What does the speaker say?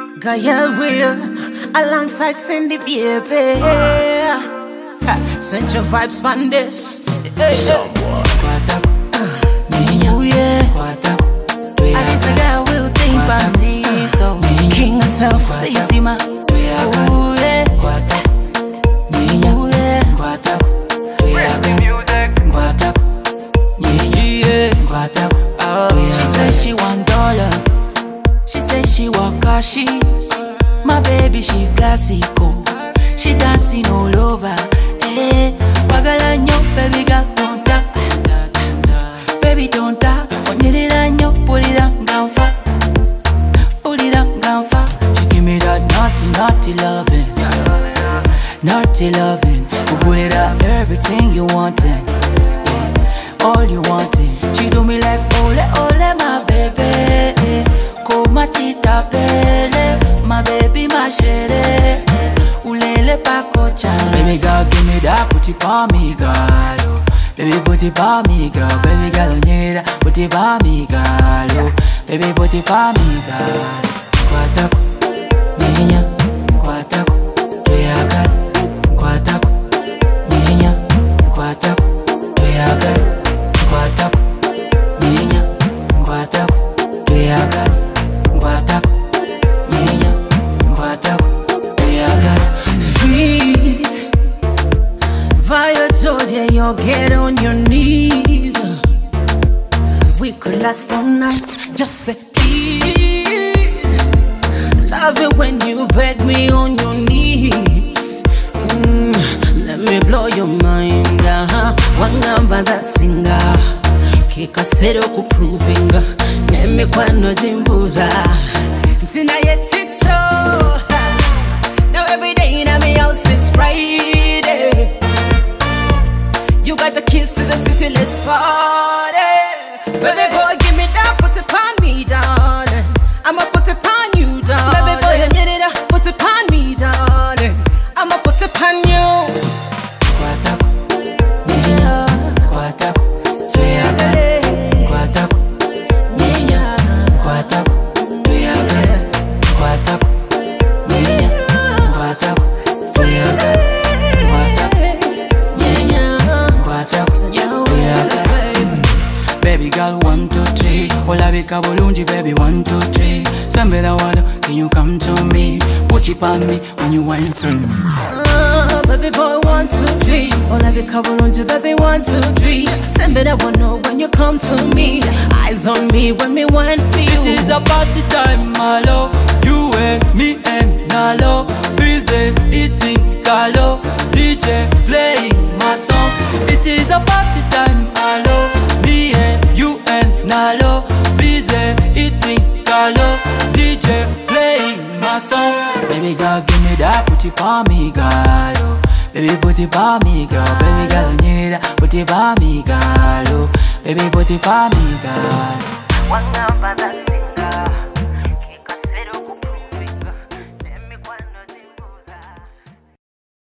Gaia Will alongside Cindy baby. Send your vibes on this. This a girl will think about this. So King herself, see my she says she $1. She says she want kashi. My baby she classical. She dancing all over. Eh, wagalanyo baby girl don't tap. Baby don't tap. Onyiriranyo pull it down, down far. Pull it down, down far. She give me that naughty, naughty loving. Naughty loving. Pull it up, everything you wantin'. All you wanting. She do me like ole ole my baby. Koma tita pele, my baby my shere. Ulele pa kocha. Baby girl give me that, put it on me girl. Baby put it on me girl. Baby girl need that, put it on me girl. Baby put it on me girl. Kwatako, ninya, kwatako, tuyaga, kwatako, ninya, kwatako, tuyaga. You'll get on your knees. We could last all night. Just say please. Love it when you beg me on your knees. Let me blow your mind. Wangambaza singa kika sero kuprovinga. Neme kwano jimbuza Tina yetito. Now every day in my house is Friday. You got the keys to the city, let's party. Baby boy, give me that, put it on me, darling. I'ma put it on you, darling. Baby boy, you need it, put it on me, darling. I'ma put it on you. Kwatako, ninya, kwatako, sweaga. Kwatako, ninya, kwatako, sweaga. Kwatako, ninya, kwatako, sweaga. Baby girl 1 2 3, ola bika bulungi baby 1 2 3. Sambela wano, can you come to me? Put it on me when you wine through. Baby boy 1 2 3, ola bika bulungi baby 1 2 3. Sambela wano when you come to me. Eyes on me when me wine for you. It is a party time, my love. You and me and Nalo. Busy eating Carlo. DJ playing my song. It is a party time, my love. Me and you and Nalo. Busy eating Carlo. DJ playing my song. Baby girl give me that, put it on me girl. Baby put it on me girl. Baby girl need that, put it on me girl. Baby put it on me girl. One number that singer.